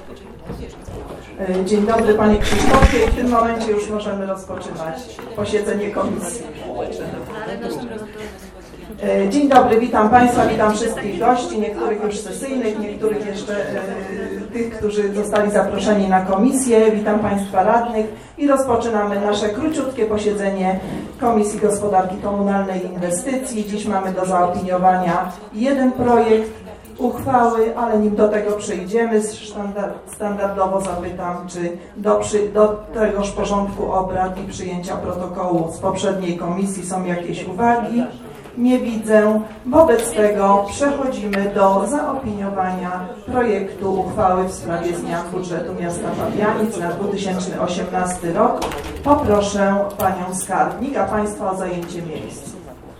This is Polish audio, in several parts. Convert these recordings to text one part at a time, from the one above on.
Dzień dobry Panie Krzysztofie. W tym momencie już możemy rozpoczynać posiedzenie komisji. Dzień dobry, witam Państwa, witam wszystkich gości, niektórych już sesyjnych, niektórych jeszcze tych, którzy zostali zaproszeni na komisję. Witam Państwa radnych i rozpoczynamy nasze króciutkie posiedzenie Komisji Gospodarki Komunalnej i Inwestycji. Dziś mamy do zaopiniowania jeden projekt uchwały, ale nim do tego przejdziemy, standardowo zapytam, czy do tegoż porządku obrad i przyjęcia protokołu z poprzedniej komisji są jakieś uwagi. Nie widzę. Wobec tego przechodzimy do zaopiniowania projektu uchwały w sprawie zmian budżetu miasta Pabianic na 2018 rok. Poproszę Panią Skarbnik, a Państwa o zajęcie miejsc.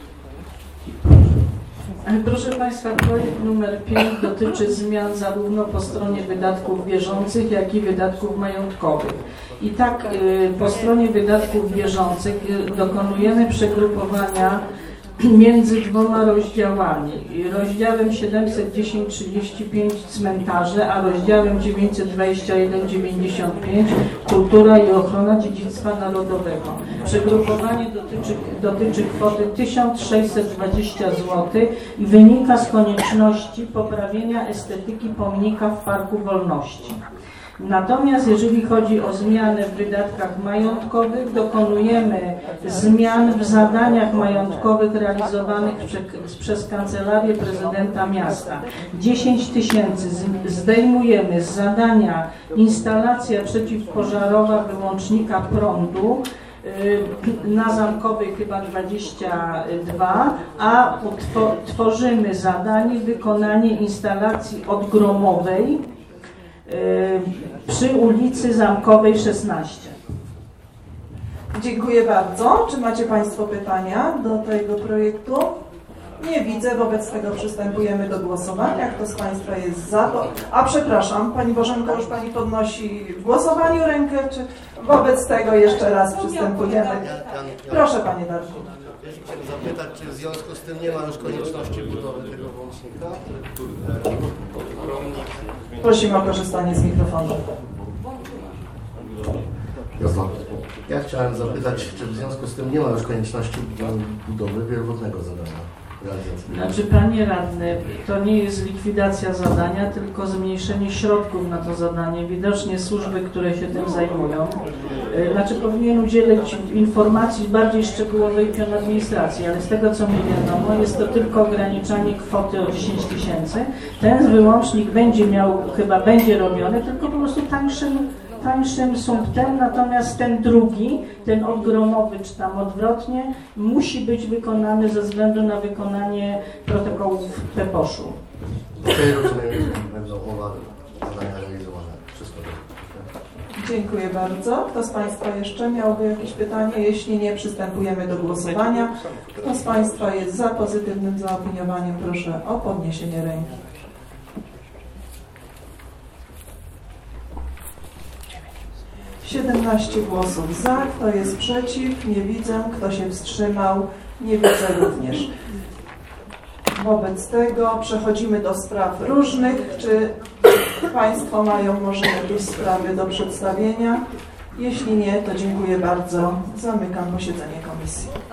Proszę Państwa, projekt numer 5 dotyczy zmian zarówno po stronie wydatków bieżących, jak i wydatków majątkowych. I tak po stronie wydatków bieżących dokonujemy przegrupowania między dwoma rozdziałami. Rozdziałem 710-35 cmentarze, a rozdziałem 921-95 kultura i ochrona dziedzictwa narodowego. Przegrupowanie dotyczy kwoty 1620 zł i wynika z konieczności poprawienia estetyki pomnika w Parku Wolności. Natomiast jeżeli chodzi o zmiany w wydatkach majątkowych, dokonujemy zmian w zadaniach majątkowych realizowanych przez Kancelarię Prezydenta Miasta. 10 000 zdejmujemy z zadania instalacja przeciwpożarowa wyłącznika prądu, na Zamkowej chyba 22, a tworzymy zadanie wykonanie instalacji odgromowej przy ulicy Zamkowej 16. Dziękuję bardzo. Czy macie Państwo pytania do tego projektu? Nie widzę, wobec tego przystępujemy do głosowania. Kto z Państwa jest za to? A przepraszam, Pani Bożenko, już Pani podnosi w głosowaniu rękę, czy wobec tego jeszcze raz przystępujemy? Proszę Panie Darku. Chciałem zapytać, czy w związku z tym nie ma już konieczności budowy tego włącznika? Prosimy o korzystanie z mikrofonu. Ja chciałem zapytać, czy w związku z tym nie ma już konieczności budowy pierwotnego zadania realizacji? Znaczy, Panie Radny, to nie jest likwidacja zadania, tylko zmniejszenie środków na to zadanie. Widocznie służby, które się tym zajmują, powinien udzielić informacji bardziej szczegółowej pion administracji, ale z tego, co mi wiadomo, jest to tylko ograniczanie kwoty o 10 000. Ten wyłącznik będzie robiony, tylko po prostu tańszym sumptem, natomiast ten drugi, ten odgromowy, czy tam odwrotnie, musi być wykonany ze względu na wykonanie protokołów PEPOSZ-u. Rozumiem, będą zadania realizowane. Wszystko dobrze. Dziękuję bardzo. Kto z Państwa jeszcze miałby jakieś pytanie? Jeśli nie, przystępujemy do głosowania. Kto z Państwa jest za pozytywnym zaopiniowaniem, proszę o podniesienie ręki. 17 głosów za, kto jest przeciw? Nie widzę. Kto się wstrzymał? Nie widzę również. Wobec tego przechodzimy do spraw różnych. Czy Państwo mają może jakieś sprawy do przedstawienia? Jeśli nie, to dziękuję bardzo. Zamykam posiedzenie komisji.